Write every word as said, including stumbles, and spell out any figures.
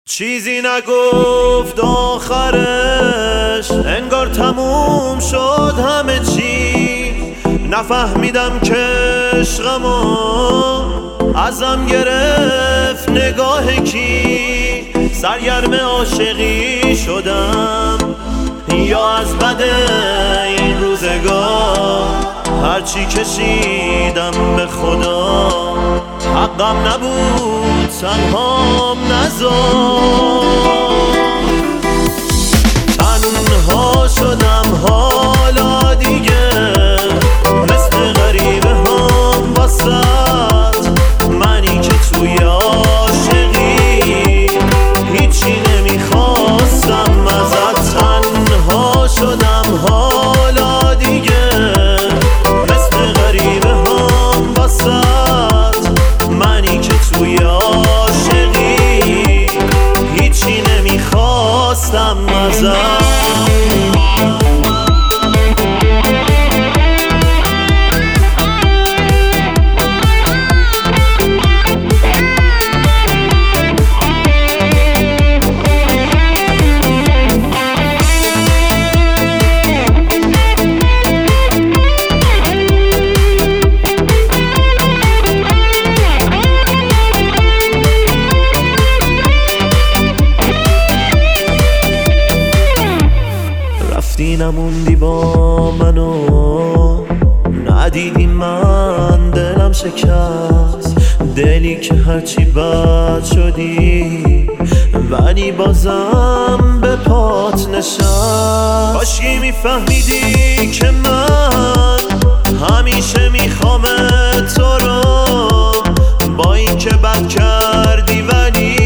چیزی نگفت آخرش، انگار تموم شد همه چی. نفهمیدم که عشقمو ازم گرفت نگاه کی. سرگرم عاشقی شدم یا از بد این روزگار. هرچی کشیدم به خدا حقم نبود تنهام نذار. تنها شدم حالا دیگه مثل غریبه هم وسط. منی که توی عاشقی هیچی نمیخواستم ازت. تنها شدم حالا دیگه مثل غریبه هم وسط. منی که توی عاشقی هیچی نمیخواستم ازت. رفتی نموندی با منو، ندیدی من دلم شکست. دلی که هرچی بد شدی ولی بازم به پات نشست. کاشکی میفهمیدی که من همیشه میخوام تو رو، با این که بد کردی ولی